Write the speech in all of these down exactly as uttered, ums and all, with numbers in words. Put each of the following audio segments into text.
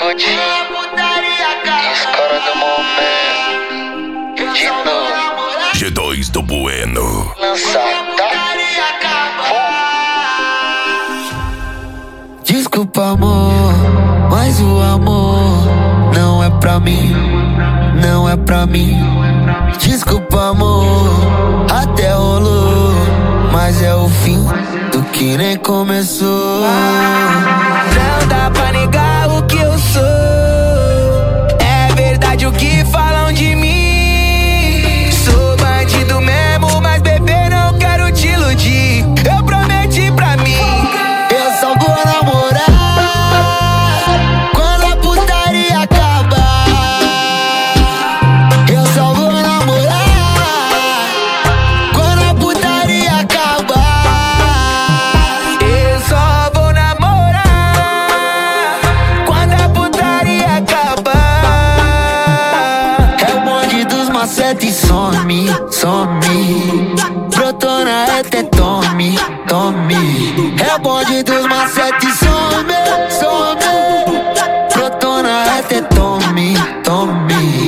Gucci, escola do momento. De novo, G dois do Bueno. lançada. Desculpa, amor, mas o amor não é pra mim, não é pra mim. Desculpa, amor, até rolou, mas é o fim do que nem começou. Não dá pra negar o que eu sou, é verdade o que falam de mim. Sou bandido mesmo, mas bebê, não quero te iludir. Eu prometi pra mim, eu só vou namorar quando a putaria acabar. Eu só vou namorar quando a putaria acabar. Eu só vou namorar quando a putaria acabar. É o bonde dos macetes, some, some. Brotou na reta, é tome, tome. É o bonde dos macetes, some, some. Brotou na reta, é tome, tome.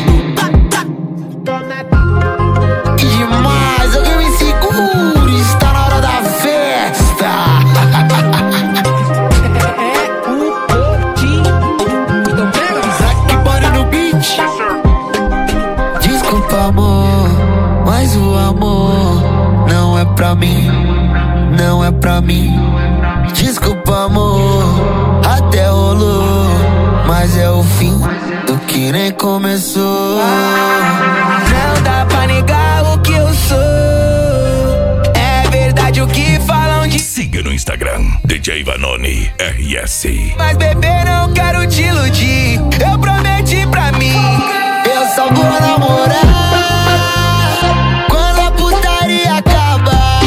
Que demais, alguém me segure, está na hora da festa. É o Odin. Então pega, Zack Body no beat. Desculpa, amor, mas o amor não é pra mim, não é pra mim. Desculpa, amor, até rolou, mas é o fim do que nem começou. Não dá pra negar o que eu sou, é verdade o que falam de. Siga no Instagram, D J Vanoni R S. Mas bebê, não quero te iludir. Eu prometi pra mim, eu só vou namorar quando a putaria acabar.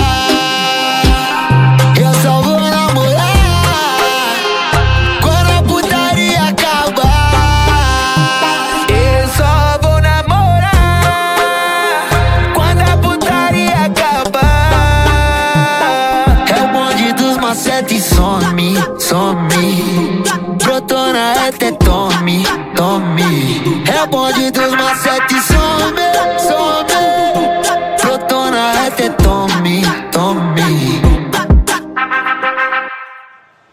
Eu só vou namorar quando a putaria acabar. Eu só vou namorar quando a putaria acabar. É o bonde dos macetes, some, some. Brotou na reta, é tome, tome. É o bonde dos macetes, some.